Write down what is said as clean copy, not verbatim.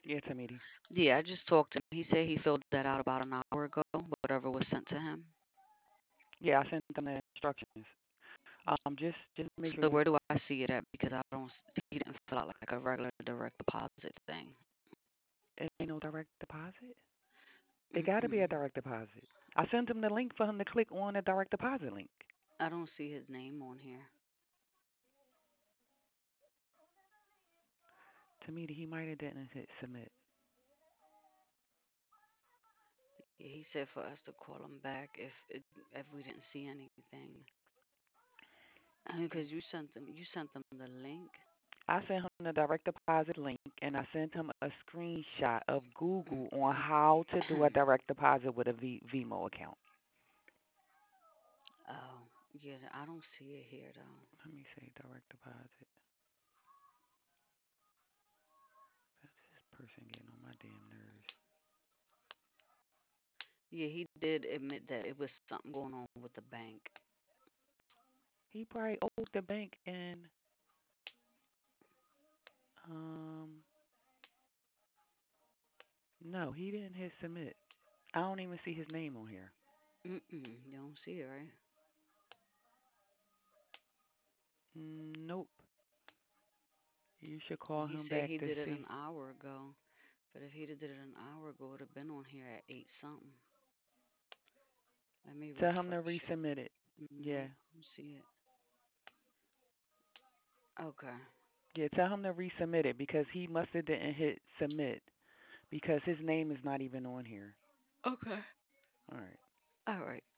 Yeah, Tamiti. Yeah, I just talked to him. He said he filled that out about an hour ago, whatever was sent to him. Yeah, I sent them the instructions. Just make sure So you. where do I see it at? Because I don't, he didn't fill out like a regular direct deposit thing. It ain't no direct deposit. It got to be a Mm-mm. direct deposit. I sent him the link for him to click on the direct deposit link. I don't see his name on here. Tamiti, he might have didn't hit submit. Yeah, he said for us to call him back if we didn't see anything. Because you sent them the link. I sent him the direct deposit link, and I sent him a screenshot of Google on Mm-mm. how to do a direct deposit with a Vimo account. Oh, yeah, I don't see it here though. Let me say direct deposit. This person getting on my damn nerves. Yeah, he did admit that it was something going on with the bank. He probably owed the bank and um no, he didn't hit submit. I don't even see his name on here. Mm-mm. You don't see it, right? Nope. You should call He him said back he to did it see. an hour ago. But if he'd have did it an hour ago, it would have been on here at 8 something. Let me Tell him to refresh it. resubmit it. No, Yeah. I don't see it. Okay. Yeah, tell him to resubmit it because he must have didn't hit submit because his name is not even on here. Okay. All right. All right.